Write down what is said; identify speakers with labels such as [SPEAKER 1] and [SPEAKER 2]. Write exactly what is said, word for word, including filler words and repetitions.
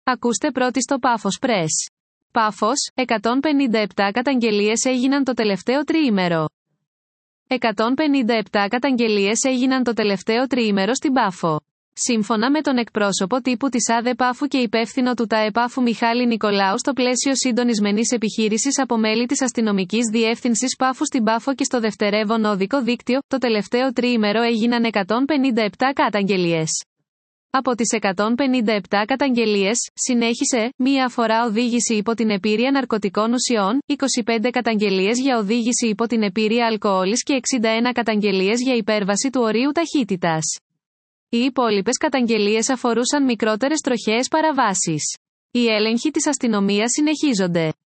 [SPEAKER 1] Ακούστε πρώτη στο Πάφος Press. Πάφος, εκατόν πενήντα επτά καταγγελίες έγιναν το τελευταίο τριήμερο. εκατόν πενήντα επτά καταγγελίες έγιναν το τελευταίο τριήμερο στην Πάφο. Σύμφωνα με τον εκπρόσωπο τύπου της ΑΔΕ Πάφου και υπεύθυνο του ΤΑΕ Πάφου Μιχάλη Νικολάου, στο πλαίσιο συντονισμένης επιχείρησης από μέλη της αστυνομικής διεύθυνσης Πάφου στην Πάφο και στο δευτερεύον οδικό δίκτυο, το τελευταίο τριήμερο έγιναν εκατόν πενήντα επτά καταγγελίες. Από τις εκατόν πενήντα επτά καταγγελίες, συνέχισε, μία αφορά οδήγηση υπό την επίρρεια ναρκωτικών ουσιών, είκοσι πέντε καταγγελίες για οδήγηση υπό την επίρρεια αλκοόλης και εξήντα ένα καταγγελίες για υπέρβαση του ορίου ταχύτητας. Οι υπόλοιπες καταγγελίες αφορούσαν μικρότερες τροχαίες παραβάσεις. Οι έλεγχοι της αστυνομίας συνεχίζονται.